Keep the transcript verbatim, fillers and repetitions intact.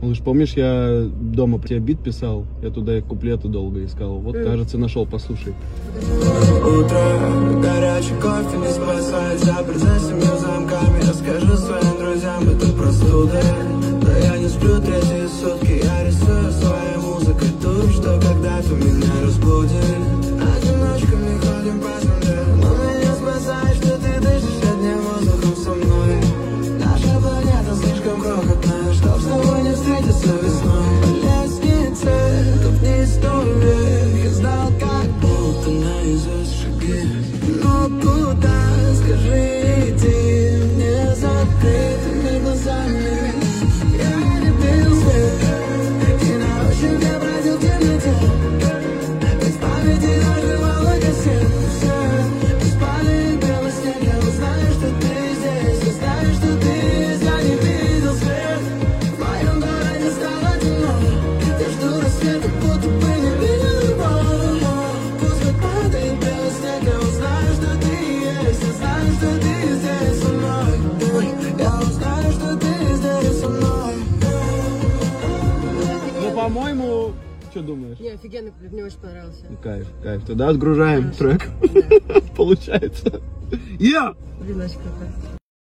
Малыш, помнишь, я дома тебе бит писал? Я туда куплеты долго искал. Вот, mm. кажется, нашел, послушай. Утро, горячий кофе не спасает, запер за семью замками. Расскажи своим друзьям, это простуда. Но я не сплю третьи сутки, я рисую своей музыкой ту, что когда-то меня разбудит. Одиночками ходим по земле, но меня спасает, что ты дышишь одним воздухом со мной. Наша планета слишком крохотная, чтоб с тобой не встретиться весной. По лестнице, тут не сто век, я знал, как будто наизусть шаги. Но куда, скажи, иди, мне закрытыми глазами. Я не пил свет, и на ощупь я бродил в темноте. Без памяти нажимала кассет. Все, беспалый белый снег, я узнаю, что ты здесь. Я знаю, что ты здесь, я не видел свет. В моем городе стало темно. Я жду рассвета, будто бы не видел его. Пусть падает белый снег, я узнаю, что ты есть. Я знаю, что ты здесь со мной. Я узнаю, что ты здесь со мной. Ну, по-моему, что думаешь? Не, офигенно, мне очень понравился. Кайф, кайф. Тогда отгружаем Хорошо. трек. Получается. Я! Блин, очень круто.